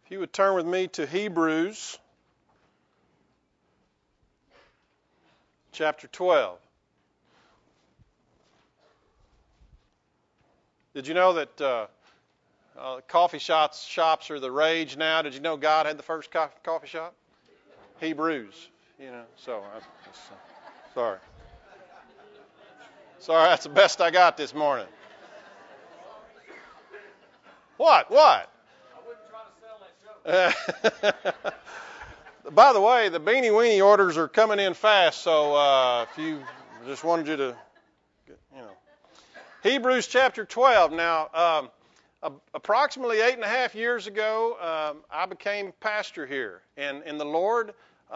If you would turn with me to Hebrews chapter 12. Did you know that coffee shops are the rage now? Did you know God had the first coffee shop? Hebrews, so sorry. Sorry, that's the best I got this morning. What? I wouldn't try to sell that joke. By the way, the Beanie Weenie orders are coming in fast, so if you just wanted you to, Hebrews chapter 12. Now, approximately 8.5 years ago, I became pastor here, and the Lord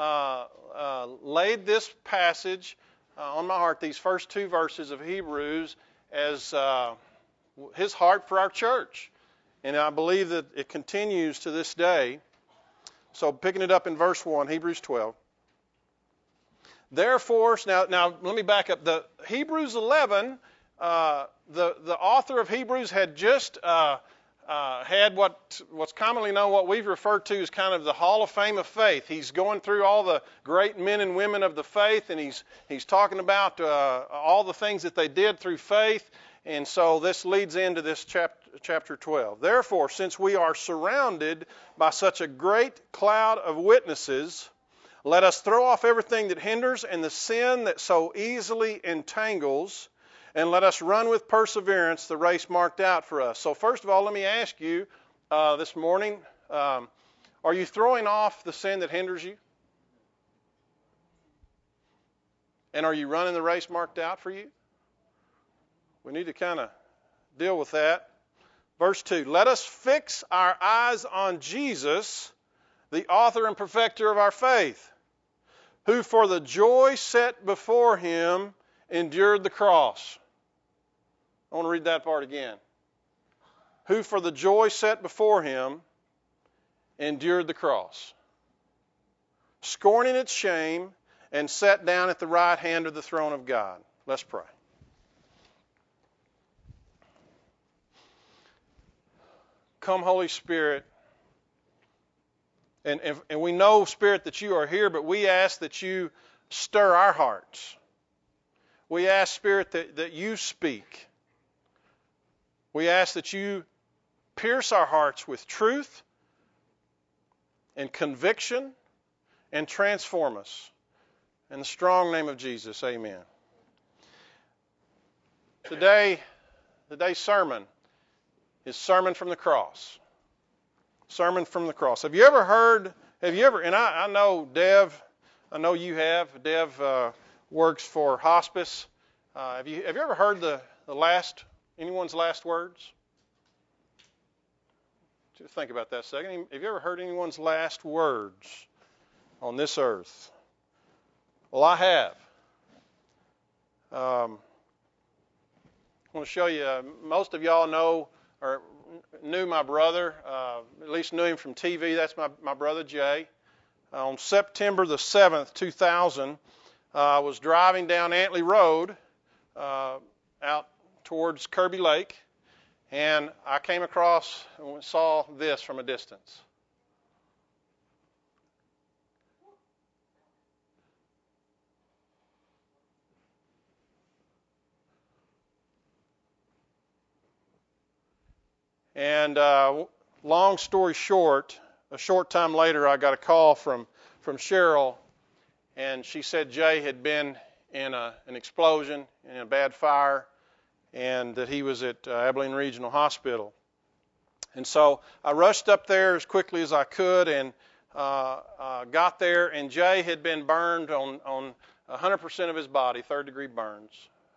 laid this passage on my heart, these first two verses of Hebrews, as His heart for our church. And I believe that it continues to this day. So picking it up in verse 1, Hebrews 12. Therefore, now let me back up. The Hebrews 11, the author of Hebrews had just had what's commonly known, what we've referred to as kind of the Hall of Fame of faith. He's going through all the great men and women of the faith, and he's talking about all the things that they did through faith. And so this leads into this chapter 12. Therefore, since we are surrounded by such a great cloud of witnesses, let us throw off everything that hinders and the sin that so easily entangles, and let us run with perseverance the race marked out for us. So first of all, let me ask you this morning, are you throwing off the sin that hinders you? And are you running the race marked out for you? We need to kind of deal with that. Verse 2, let us fix our eyes on Jesus, the author and perfecter of our faith, who for the joy set before Him endured the cross. I want to read that part again. Who for the joy set before Him endured the cross, scorning its shame, and sat down at the right hand of the throne of God. Let's pray. Come, Holy Spirit, and we know, Spirit, that you are here, but we ask that you stir our hearts. We ask, Spirit, that you speak. We ask that you pierce our hearts with truth and conviction and transform us. In the strong name of Jesus, amen. Today's sermon is Sermon from the Cross. Sermon from the Cross. Have you ever, and I know Dev, I know you have. Dev works for hospice. Have you ever heard anyone's last words? Just think about that a second. Have you ever heard anyone's last words on this earth? Well, I have. I want to show you, most of y'all know or knew my brother, at least knew him from TV. That's my brother Jay. On September the 7th, 2000, I was driving down Antley Road out towards Kirby Lake, and I came across and saw this from a distance. And long story short, a short time later, I got a call from Cheryl, and she said Jay had been in an explosion, in a bad fire, and that he was at Abilene Regional Hospital. And so I rushed up there as quickly as I could and got there, and Jay had been burned on 100% of his body, third-degree burns.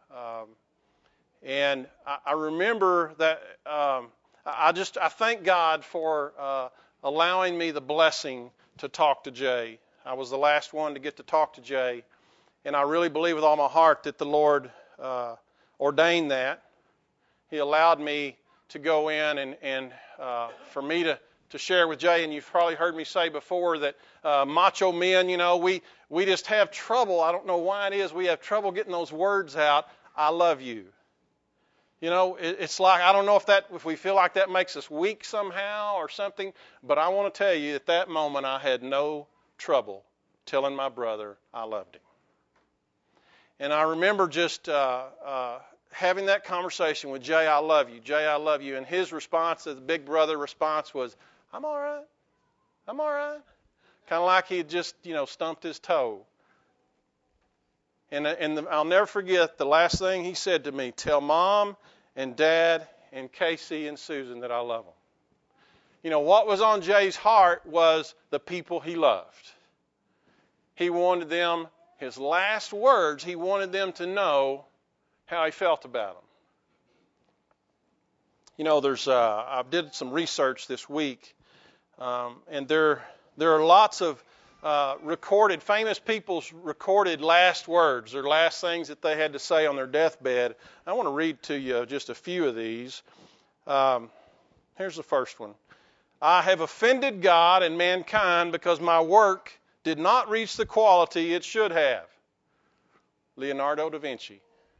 And I remember that I thank God for allowing me the blessing to talk to Jay. I was the last one to get to talk to Jay, and I really believe with all my heart that the Lord ordained that. He allowed me to go in and for me to share with Jay. And you've probably heard me say before that macho men, we just have trouble. I don't know why it is. We have trouble getting those words out. I love you. You know, it's like, I don't know if we feel like that makes us weak somehow or something, but I want to tell you, at that moment, I had no trouble telling my brother I loved him. And I remember just having that conversation with Jay, I love you, Jay, I love you. And his response, the big brother response was, I'm all right. I'm all right. Kind of like he had just, stumped his toe. And I'll never forget the last thing he said to me, tell Mom and Dad and Casey and Susan that I love them. What was on Jay's heart was the people he loved. He wanted them, his last words, he wanted them to know how he felt about them. I did some research this week, and there are lots of famous people's recorded last words, or last things that they had to say on their deathbed. I want to read to you just a few of these. Here's the first one. I have offended God and mankind because my work did not reach the quality it should have. Leonardo da Vinci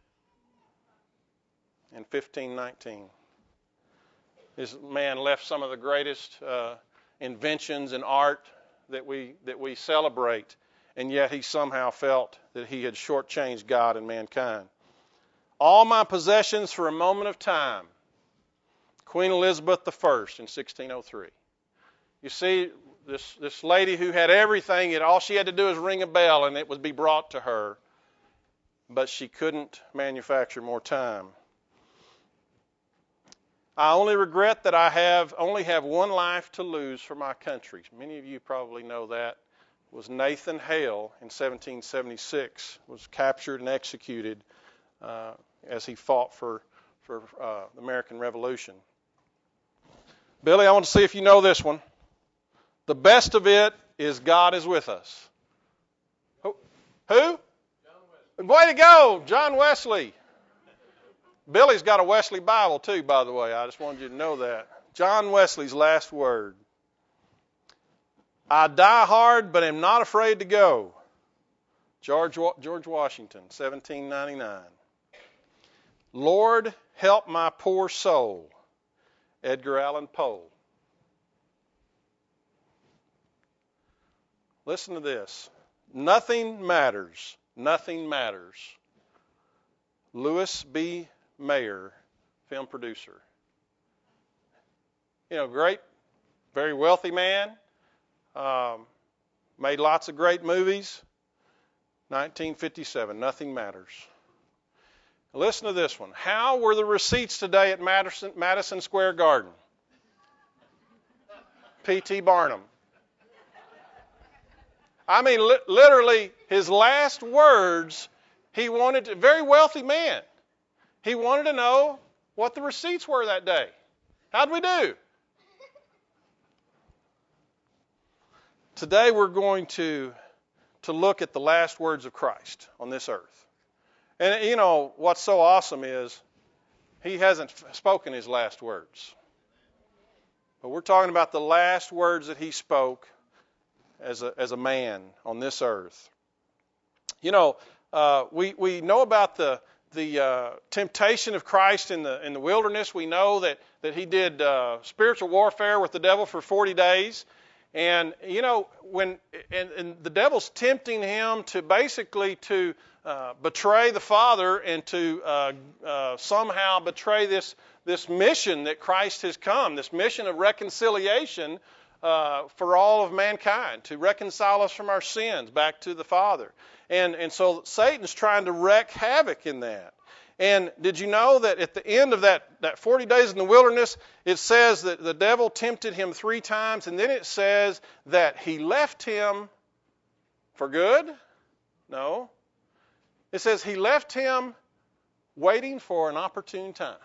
in 1519. This man left some of the greatest inventions in art that we celebrate, and yet he somehow felt that he had shortchanged God and mankind. All my possessions for a moment of time. Queen Elizabeth I in 1603. You see, this lady who had everything, all she had to do was ring a bell and it would be brought to her, but she couldn't manufacture more time. I only regret that I only have one life to lose for my country. Many of you probably know that. It was Nathan Hale in 1776, was captured and executed as he fought for the American Revolution. Billy, I want to see if you know this one. The best of it is God is with us. Who? John Wesley. Way to go, John Wesley. Billy's got a Wesley Bible too, by the way. I just wanted you to know that. John Wesley's last word. I die hard, but am not afraid to go. George Washington, 1799. Lord, help my poor soul. Edgar Allan Poe. Listen to this. Nothing matters. Nothing matters. Louis B. Mayer, film producer. Great, very wealthy man. Made lots of great movies. 1957, Nothing Matters. Listen to this one. How were the receipts today at Madison Square Garden? P.T. Barnum. I mean, literally, his last words, very wealthy man. He wanted to know what the receipts were that day. How'd we do? Today we're going to look at the last words of Christ on this earth. And what's so awesome is he hasn't spoken his last words. But we're talking about the last words that he spoke as a man on this earth. We know about the temptation of Christ in the wilderness. We know that he did spiritual warfare with the devil for 40 days. And when the devil's tempting him to basically to betray the Father and to somehow betray this mission that Christ has come, this mission of reconciliation for all of mankind, to reconcile us from our sins back to the Father. And so Satan's trying to wreak havoc in that. And did you know that at the end of that 40 days in the wilderness, it says that the devil tempted him 3 times, and then it says that he left him for good? No. It says he left him waiting for an opportune time.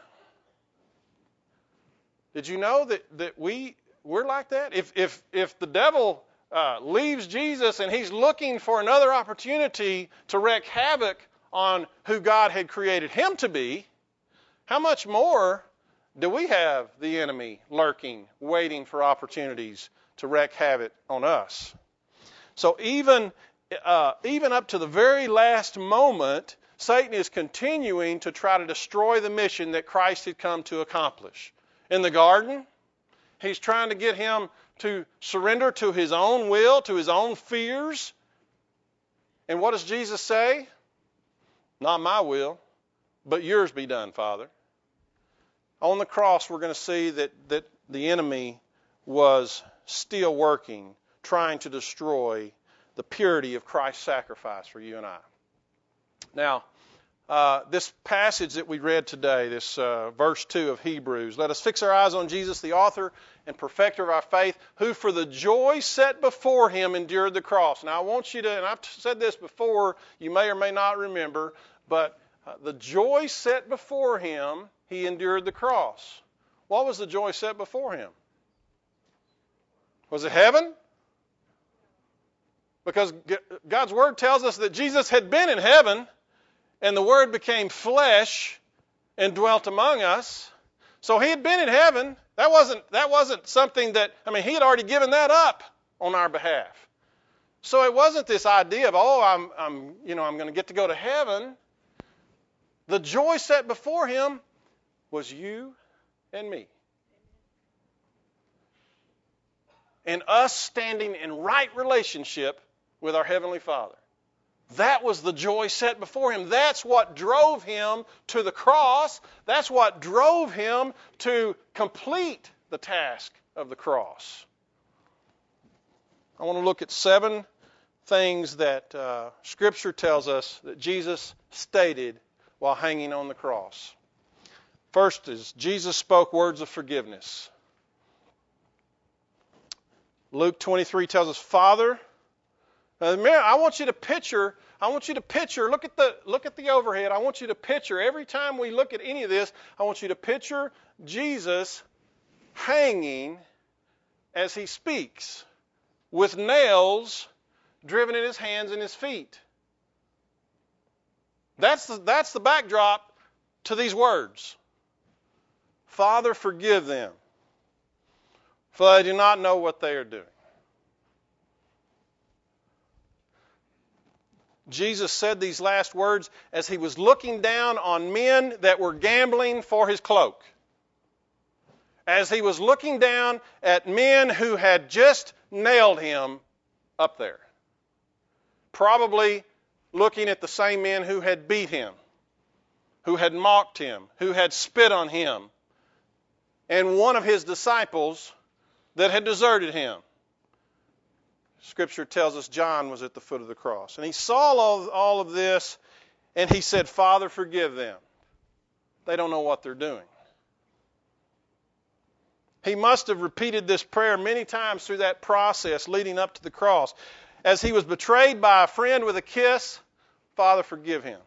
Did you know that we're like that? If the devil leaves Jesus and he's looking for another opportunity to wreak havoc on who God had created him to be, how much more do we have the enemy lurking, waiting for opportunities to wreak havoc on us? So even up to the very last moment, Satan is continuing to try to destroy the mission that Christ had come to accomplish. In the garden, he's trying to get him to surrender to his own will, to his own fears. And what does Jesus say? Not my will, but yours be done, Father. On the cross, we're going to see that the enemy was still working, trying to destroy the purity of Christ's sacrifice for you and I. Now, this passage that we read today, this verse 2 of Hebrews, let us fix our eyes on Jesus, the author and perfecter of our faith, who for the joy set before him endured the cross. Now, I want you to, and I've said this before, you may or may not remember, but the joy set before him, he endured the cross. What was the joy set before him? Was it heaven? Because God's Word tells us that Jesus had been in heaven, and the Word became flesh and dwelt among us. So he had been in heaven. That wasn't something that, he had already given that up on our behalf. So it wasn't this idea of, I'm going to get to go to heaven. The joy set before him was you and me. And us standing in right relationship with our Heavenly Father. That was the joy set before him. That's what drove him to the cross. That's what drove him to complete the task of the cross. I want to look at 7 things that Scripture tells us that Jesus stated while hanging on the cross. First is Jesus spoke words of forgiveness. Luke 23 tells us, Father, I want you to picture, look at the overhead. I want you to picture, every time we look at any of this, I want you to picture Jesus hanging as he speaks with nails driven in his hands and his feet. That's the backdrop to these words. Father, forgive them, for they do not know what they are doing. Jesus said these last words as he was looking down on men that were gambling for his cloak. As he was looking down at men who had just nailed him up there. Probably looking at the same men who had beat him, who had mocked him, who had spit on him, and one of his disciples that had deserted him. Scripture tells us John was at the foot of the cross. And he saw all of this, and he said, Father, forgive them. They don't know what they're doing. He must have repeated this prayer many times through that process leading up to the cross. As he was betrayed by a friend with a kiss, Father, forgive him.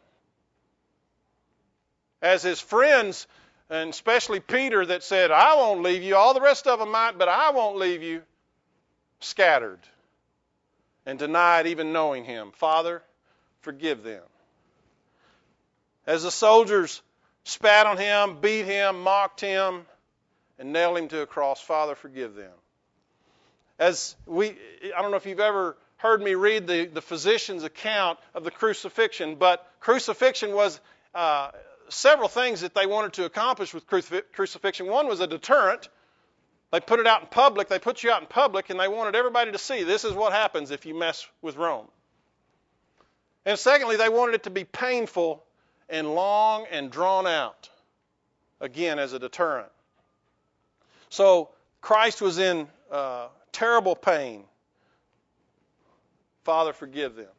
As his friends, and especially Peter that said, I won't leave you, all the rest of them might, but I won't leave you, scattered and denied even knowing him. Father, forgive them. As the soldiers spat on him, beat him, mocked him, and nailed him to a cross, Father, forgive them. I don't know if you've ever heard me read the physician's account of the crucifixion, but crucifixion was several things that they wanted to accomplish with crucifixion. One was a deterrent. They put it out in public. They put you out in public, and they wanted everybody to see this is what happens if you mess with Rome. And secondly, they wanted it to be painful and long and drawn out, again, as a deterrent. So Christ was in terrible pain. Father, forgive them.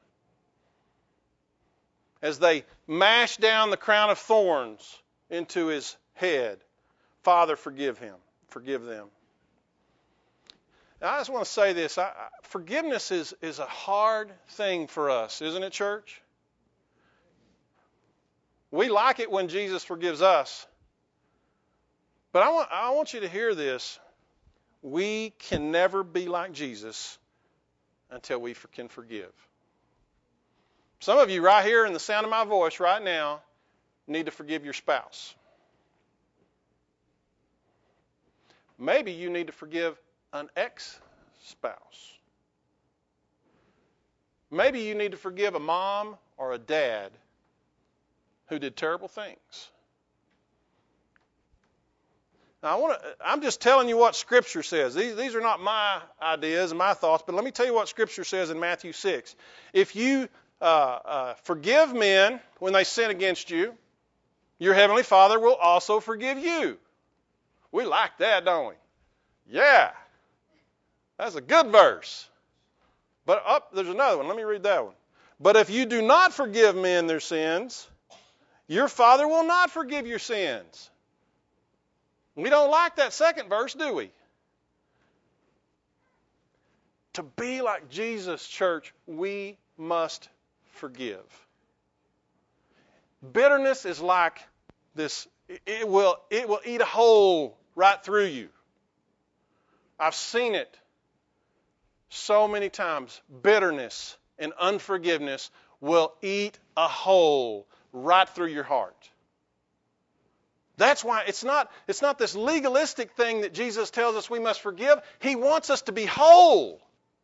As they mashed down the crown of thorns into his head, Father, forgive him. Forgive them. Now, I just want to say this. Forgiveness is a hard thing for us, isn't it, church? We like it when Jesus forgives us. But I want you to hear this. We can never be like Jesus until we can forgive. Some of you right here in the sound of my voice right now need to forgive your spouse. Maybe you need to forgive an ex-spouse. Maybe you need to forgive a mom or a dad who did terrible things. Now, I'm just telling you what Scripture says. These are not my ideas and my thoughts, but let me tell you what Scripture says in Matthew 6. If you forgive men when they sin against you, your heavenly Father will also forgive you. We like that, don't we? Yeah. That's a good verse. But there's another one. Let me read that one. But if you do not forgive men their sins, your Father will not forgive your sins. We don't like that second verse, do we? To be like Jesus, church, we must forgive. Bitterness is like this. It will eat a hole right through you. I've seen it so many times. Bitterness and unforgiveness will eat a hole right through your heart. That's why it's not this legalistic thing that Jesus tells us we must forgive. He wants us to be whole.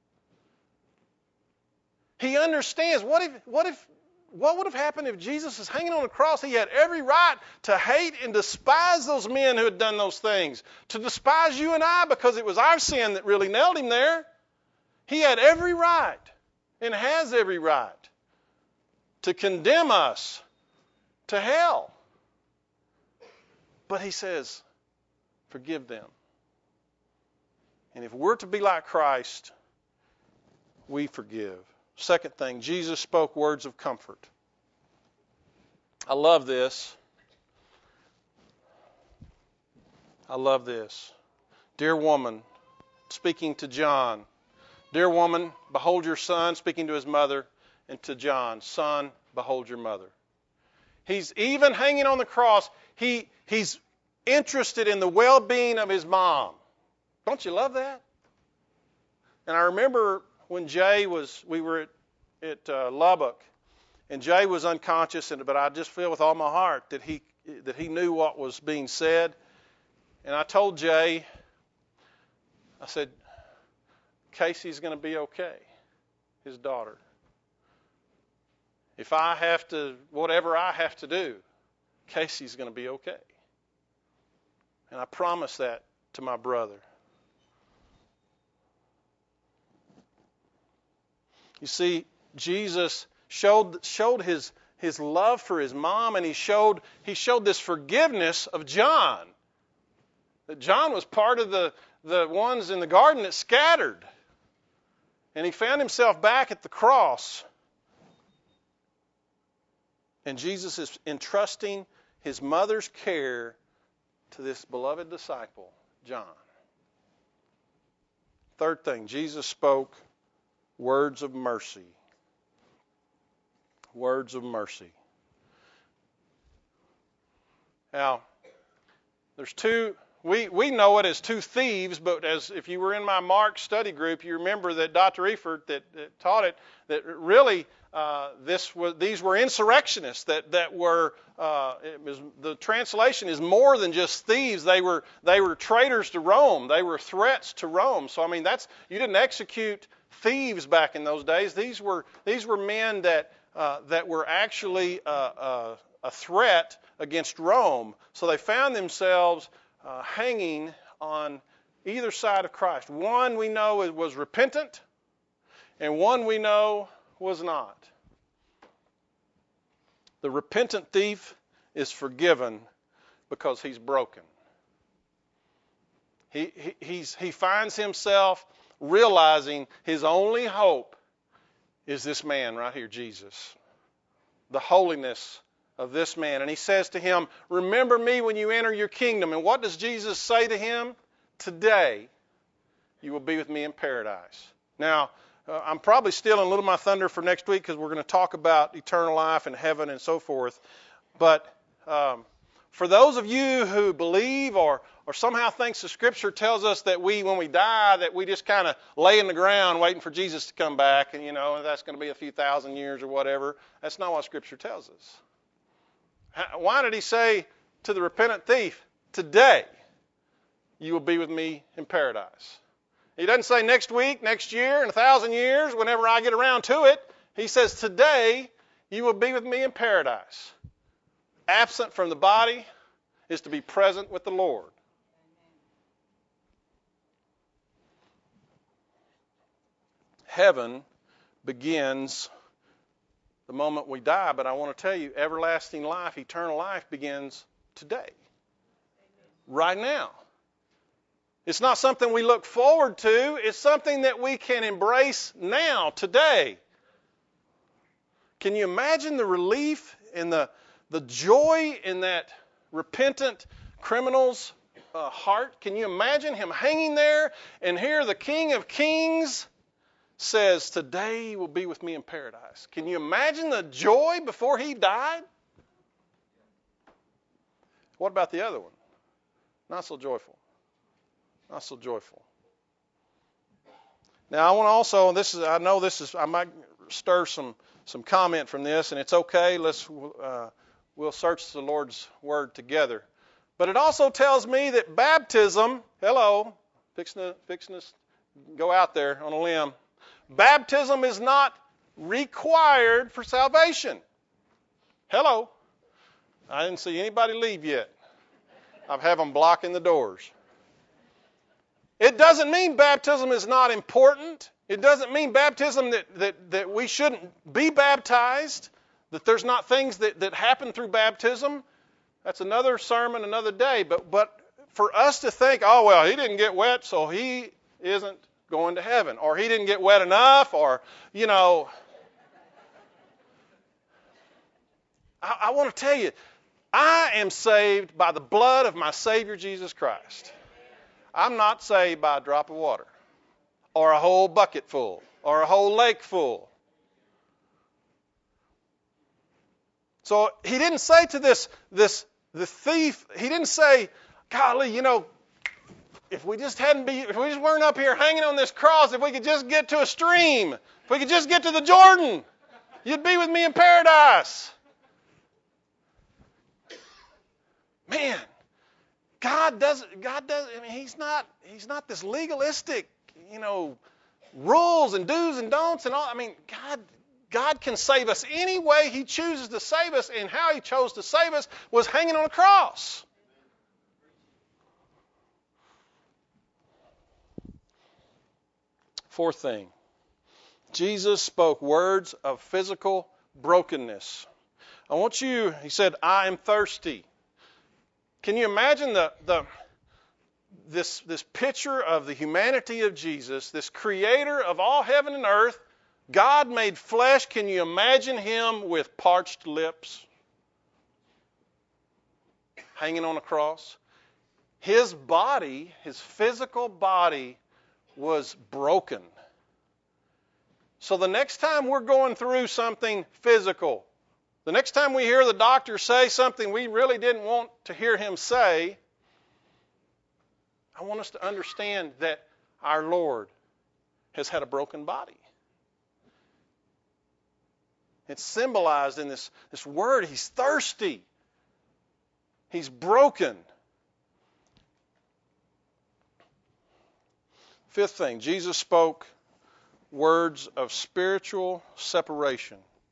He understands what would have happened if Jesus was hanging on the cross? He had every right to hate and despise those men who had done those things, to despise you and I because it was our sin that really nailed him there. He had every right and has every right to condemn us to hell. But he says, forgive them. And if we're to be like Christ, we forgive. Second thing, Jesus spoke words of comfort. I love this. I love this. Dear woman, speaking to John. Dear woman, behold your son, speaking to his mother, and to John, son, behold your mother. He's even hanging on the cross. He's interested in the well-being of his mom. Don't you love that? And I remember when we were at Lubbock, and Jay was unconscious, but I just feel with all my heart that he knew what was being said. And I told Jay, I said, Casey's going to be okay, his daughter. If I have to, whatever I have to do, Casey's going to be okay. And I promised that to my brother. You see, Jesus showed his love for his mom, and he showed this forgiveness of John. That John was part of the ones in the garden that scattered. And he found himself back at the cross. And Jesus is entrusting his mother's care to this beloved disciple, John. Third thing, Jesus spoke words of mercy. Words of mercy. Now, there's two, we know it as two thieves, but as if you were in my Mark study group, you remember that Dr. Eifert that taught it, that really these were insurrectionists that were the translation is more than just thieves. They were traitors to Rome. They were threats to Rome. So I mean, you didn't execute thieves back in those days. These were men that were actually a threat against Rome. So they found themselves hanging on either side of Christ. One we know was repentant, and one we know was not. The repentant thief is forgiven because he's broken. He finds himself realizing his only hope is this man right here, Jesus. The holiness of this man. And he says to him, remember me when you enter your kingdom. And what does Jesus say to him? Today you will be with me in paradise. Now, I'm probably stealing a little of my thunder for next week because we're going to talk about eternal life and heaven and so forth. But for those of you who believe or somehow thinks the Scripture tells us that when we die, that we just kind of lay in the ground waiting for Jesus to come back, and that's going to be a few thousand years or whatever, that's not what Scripture tells us. Why did he say to the repentant thief, today you will be with me in paradise? He doesn't say next week, next year, in 1,000 years, whenever I get around to it. He says, today you will be with me in paradise. absent from the body is to be present with the Lord. Heaven begins the moment we die, but I want to tell you, everlasting life, eternal life begins today, right now. It's not something we look forward to. It's something that we can embrace now, today. Can you imagine the relief and the joy in that repentant criminal's heart? Can you imagine him hanging there and here the King of Kings says, today you will be with me in paradise. Can you imagine the joy before he died? What about the other one? Not so joyful. Not so joyful. Now I want to also, I might stir some comment from this, and it's okay. We'll search the Lord's Word together. But it also tells me that baptism, fixing to go out there on a limb. Baptism is not required for salvation. Hello. I didn't see anybody leave yet. I have them blocking the doors. It doesn't mean baptism is not important. It doesn't mean baptism that we shouldn't be baptized, that there's not things that happen through baptism. That's another sermon, another day. But for us to think, oh, well, he didn't get wet, so he isn't going to heaven, or he didn't get wet enough, or, I want to tell you, I am saved by the blood of my Savior Jesus Christ. I'm not saved by a drop of water, or a whole bucket full, or a whole lake full. So he didn't say to the thief, he didn't say, golly, if we just weren't up here hanging on this cross, if we could just get to a stream, if we could just get to the Jordan, you'd be with me in paradise. Man, God does, he's not this legalistic, rules and do's and don'ts and all. God can save us any way he chooses to save us, and how he chose to save us was hanging on a cross. Fourth thing, Jesus spoke words of physical brokenness. He said, I am thirsty. Can you imagine this picture of the humanity of Jesus, this creator of all heaven and earth, God made flesh? Can you imagine him with parched lips, hanging on a cross? His body, his physical body, was broken. So the next time we're going through something physical, the next time we hear the doctor say something we really didn't want to hear him say, I want us to understand that our Lord has had a broken body. It's symbolized in this word. He's thirsty. He's broken. Fifth thing, Jesus spoke words of spiritual separation.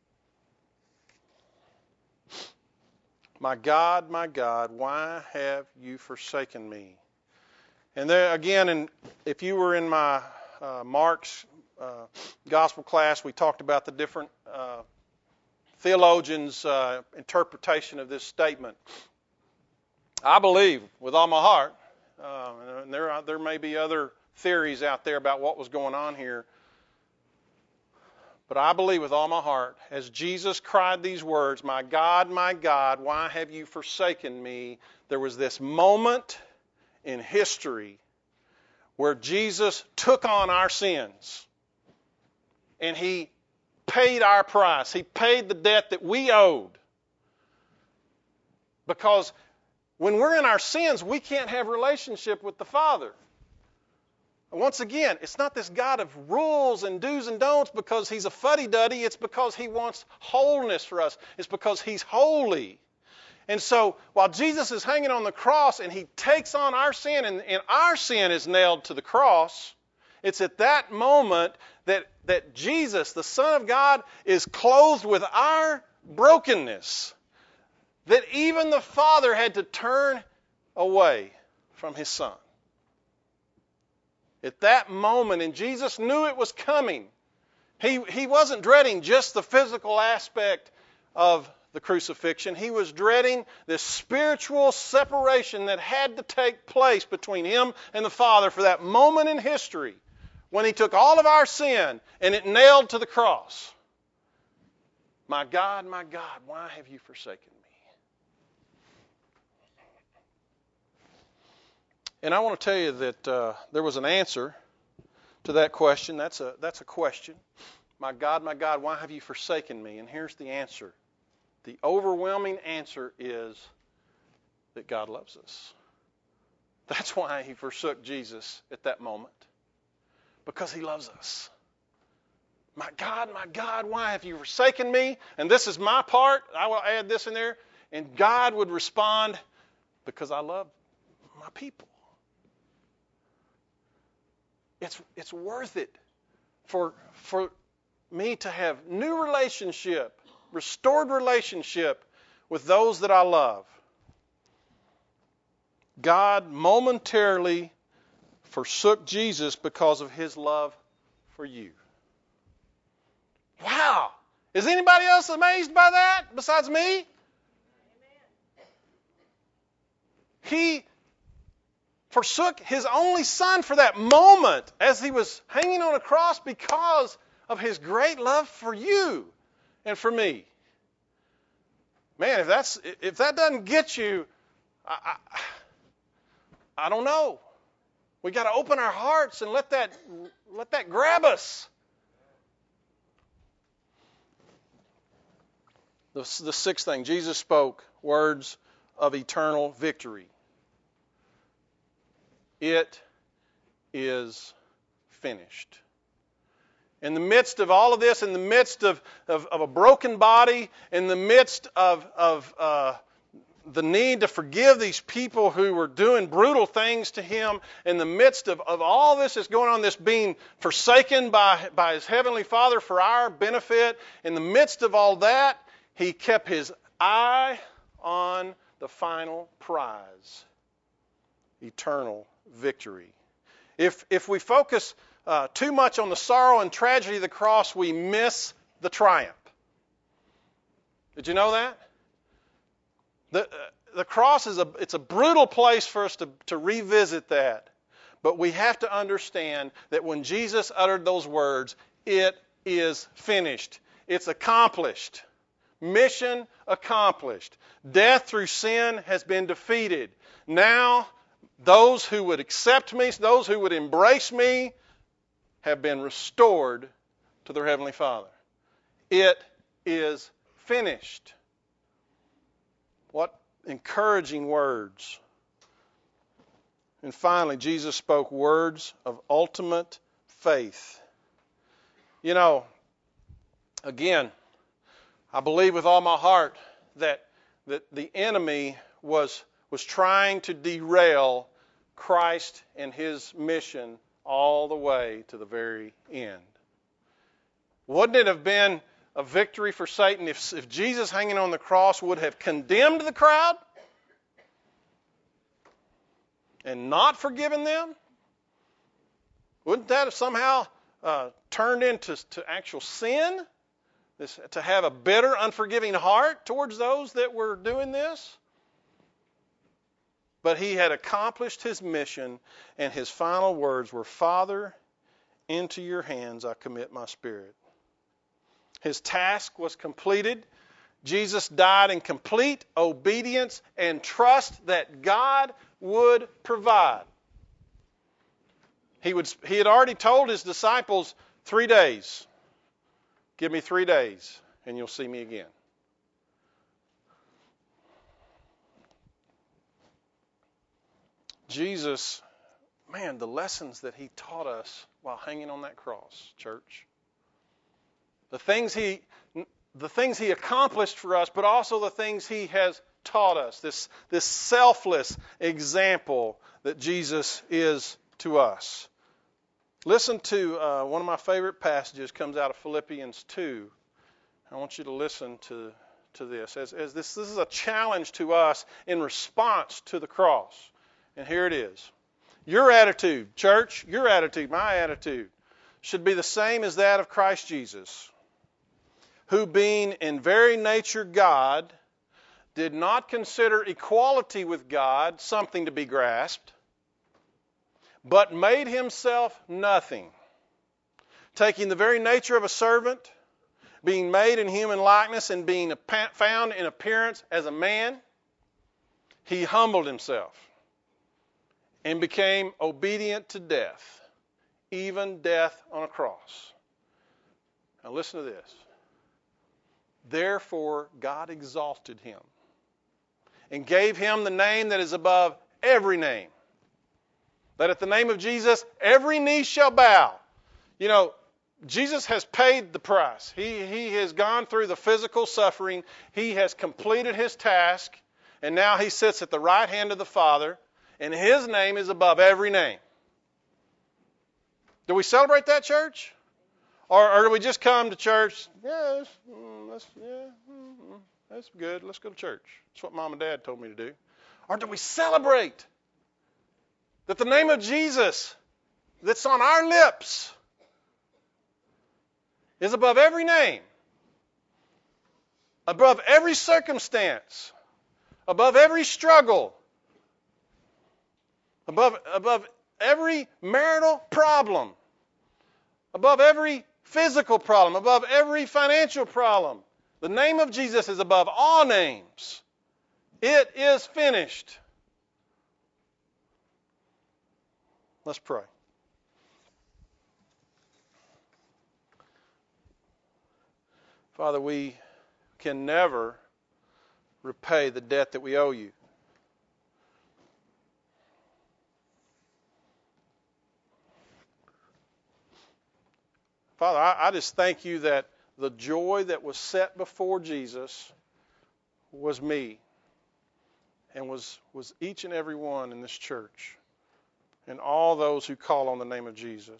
My God, why have you forsaken me? And there again, and if you were in my Mark's gospel class, we talked about the different theologians' interpretation of this statement. I believe with all my heart, and there may be other theories out there about what was going on here, but I believe with all my heart, as Jesus cried these words, my God, why have you forsaken me? There was this moment in history where Jesus took on our sins and he paid our price. He paid the debt that we owed. Because when we're in our sins, we can't have relationship with the Father. Once again, it's not this God of rules and do's and don'ts because he's a fuddy-duddy. It's because he wants wholeness for us. It's because he's holy. And so while Jesus is hanging on the cross and he takes on our sin and our sin is nailed to the cross, it's at that moment that Jesus, the Son of God, is clothed with our brokenness. that even the Father had to turn away from His Son. At that moment, and Jesus knew it was coming, He wasn't dreading just the physical aspect of the crucifixion. He was dreading this spiritual separation that had to take place between Him and the Father for that moment in history when He took all of our sin and it nailed to the cross. My God, why have you forsaken me? And I want to tell you that there was an answer to that question. That's a question. My God, why have you forsaken me? And here's the answer. The overwhelming answer is that God loves us. That's why He forsook Jesus at that moment. Because He loves us. My God, why have you forsaken me? And this is my part. I will add this in there. And God would respond, because I love my people. It's worth it for me to have new relationship, restored relationship with those that I love. God momentarily forsook Jesus because of His love for you. Wow! Is anybody else amazed by that besides me? Amen. He forsook His only Son for that moment as He was hanging on a cross because of His great love for you and for me. Man, if that doesn't get you, I don't know. We got to open our hearts and let that grab us. The sixth thing, Jesus spoke words of eternal victory. It is finished. In the midst of all of this, in the midst of a broken body, in the midst of the need to forgive these people who were doing brutal things to Him, in the midst of all this is going on, this being forsaken by His Heavenly Father for our benefit, in the midst of all that, He kept His eye on the final prize, eternal victory. If we focus too much on the sorrow and tragedy of the cross, we miss the triumph. Did you know that? The cross it's a brutal place for us to revisit that. But we have to understand that when Jesus uttered those words, it is finished. It's accomplished. Mission accomplished. Death through sin has been defeated. Now, those who would accept me, those who would embrace me, have been restored to their Heavenly Father. It is finished. What encouraging words. And finally, Jesus spoke words of ultimate faith. You know, again, I believe with all my heart that the enemy was trying to derail Christ and His mission all the way to the very end. Wouldn't it have been a victory for Satan if Jesus hanging on the cross would have condemned the crowd and not forgiven them? Wouldn't that have somehow turned into actual sin? To have a bitter, unforgiving heart towards those that were doing this? But He had accomplished His mission, and His final words were, Father, into your hands I commit my spirit. His task was completed. Jesus died in complete obedience and trust that God would provide. He had already told His disciples 3 days. Give me 3 days, and you'll see me again. Jesus, man, the lessons that He taught us while hanging on that cross, church. The things He accomplished for us, but also the things He has taught us. This selfless example that Jesus is to us. Listen to one of my favorite passages, comes out of Philippians 2. I want you to listen to to this, as this is a challenge to us in response to the cross. And here it is. Your attitude, church, your attitude, my attitude, should be the same as that of Christ Jesus, who being in very nature God, did not consider equality with God something to be grasped, but made himself nothing, taking the very nature of a servant, being made in human likeness and being found in appearance as a man, he humbled himself and became obedient to death, even death on a cross. Now listen to this. Therefore God exalted him and gave him the name that is above every name, that at the name of Jesus every knee shall bow. You know, Jesus has paid the price. He has gone through the physical suffering. He has completed his task, and now he sits at the right hand of the Father, and his name is above every name. Do we celebrate that, church? Or do we just come to church? Yeah, that's good. Let's go to church. That's what Mom and Dad told me to do. Or do we celebrate that the name of Jesus that's on our lips is above every name, above every circumstance, above every struggle, above every marital problem, above every physical problem, above every financial problem. The name of Jesus is above all names. It is finished. Let's pray. Father, we can never repay the debt that we owe you. Father, I just thank you that the joy that was set before Jesus was me and was each and every one in this church and all those who call on the name of Jesus.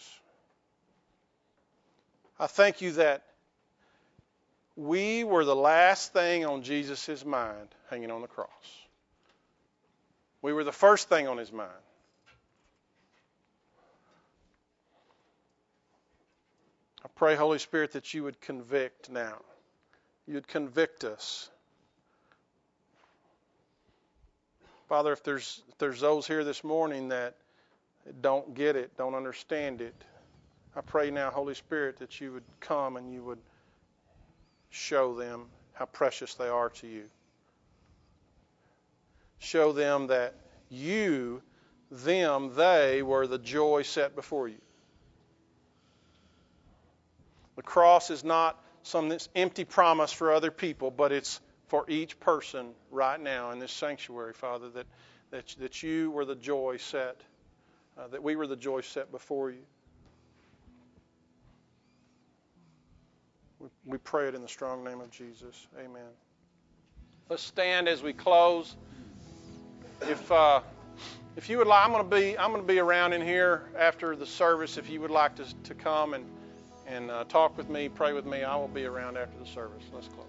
I thank you that we were the last thing on Jesus' mind hanging on the cross. We were the first thing on his mind. I pray, Holy Spirit, that you would convict now. You'd convict us. Father, if there's those here this morning that don't get it, don't understand it, I pray now, Holy Spirit, that you would come and you would show them how precious they are to you. Show them that you, them, they were the joy set before you. The cross is not some empty promise for other people, but it's for each person right now in this sanctuary, Father, that you were the joy set, that we were the joy set before you. We pray it in the strong name of Jesus. Amen. Let's stand as we close. If you would like, I'm going to be around in here after the service. If you would like to come and talk with me, pray with me, I will be around after the service. Let's close.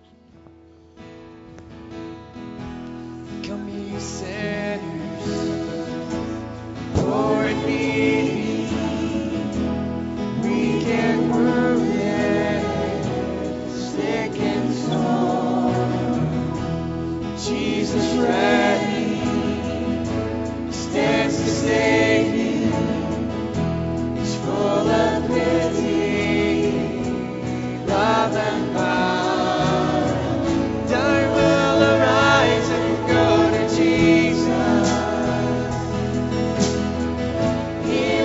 Come ye sinners, Lord be. We can work sick and sore. Jesus ready stands to save you. He's full of pity, love and power. Time will arise and go to Jesus. He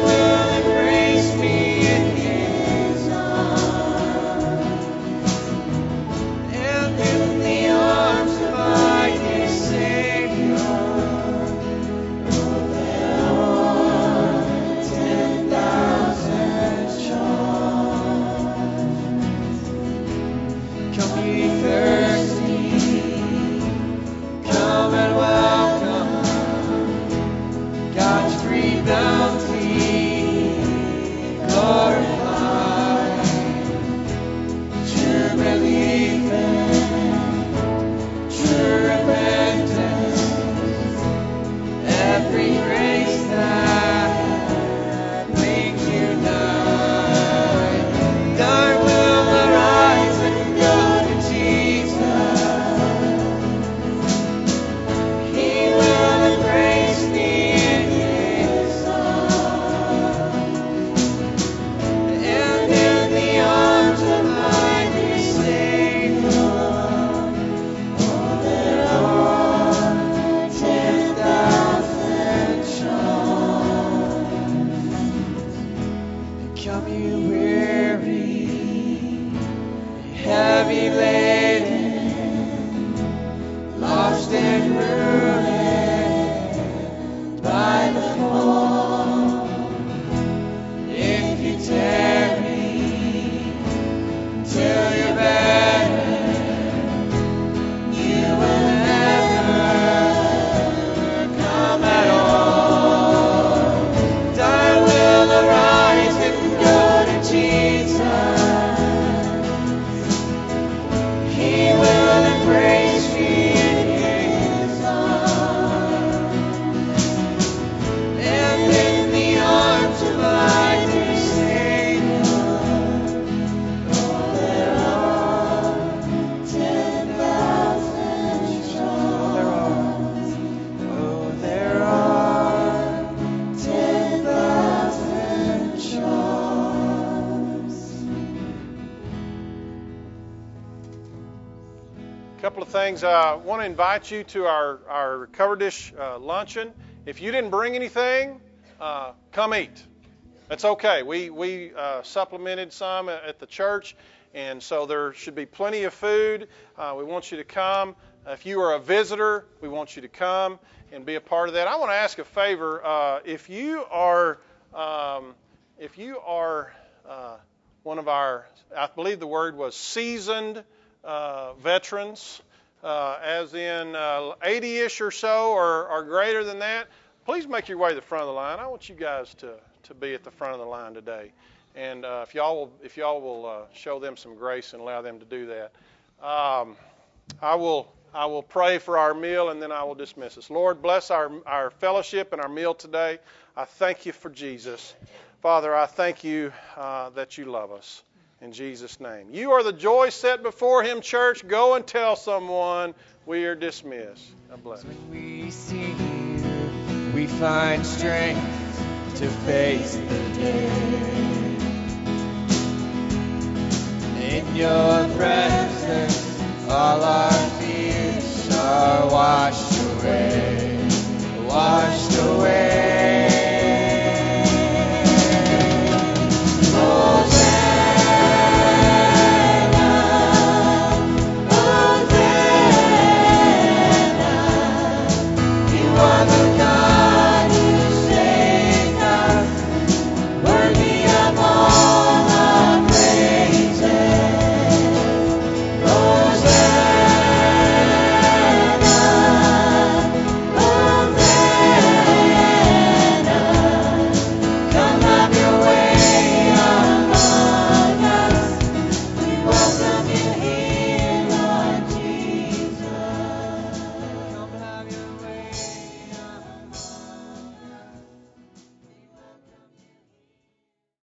couple of things. I want to invite you to our Cover Dish luncheon. If you didn't bring anything, come eat. That's okay. We supplemented some at the church, and so there should be plenty of food. We want you to come. If you are a visitor, we want you to come and be a part of that. I want to ask a favor. If you are one of our, I believe the word was seasoned veterans, as in 80-ish or so or greater than that, please make your way to the front of the line. I want you guys to be at the front of the line today. And if y'all will show them some grace and allow them to do that. I will pray for our meal, and then I will dismiss us. Lord, bless our fellowship and our meal today. I thank you for Jesus. Father, I thank you that you love us. In Jesus' name. You are the joy set before him, church. Go and tell someone. We are dismissed. God bless. When we see you, we find strength to face the day. In your presence.